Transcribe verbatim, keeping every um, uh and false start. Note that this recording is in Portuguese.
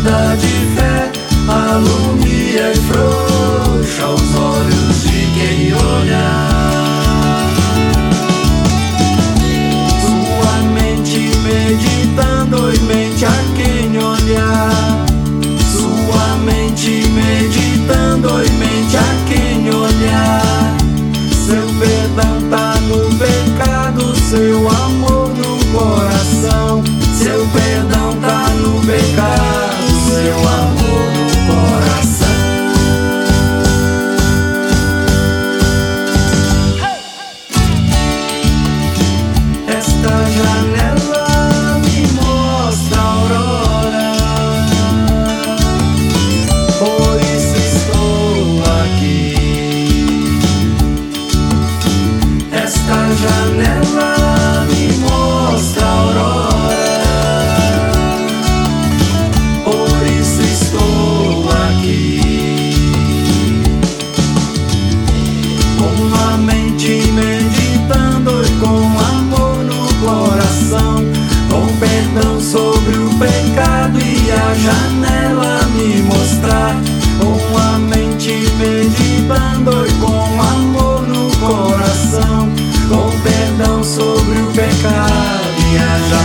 lâmpada de fé alumia e frouxa os olhos de quem olha. Sua mente meditando e mente a quem olhar. Sua mente meditando e mente a quem olhar. Seu perdão tá no pecado, seu amor no coração. Seu perdão tá no pecado, seu amor no coração. Esta janela me mostra a aurora, por isso estou aqui. Esta janela me mostra a aurora, por isso estou aqui. Com a mente meditando e com amor no coração, com perdão sobre o pecado e a janela me mostrar. Com a mente meditando e com amor no coração, com perdão sobre o pecado e a janela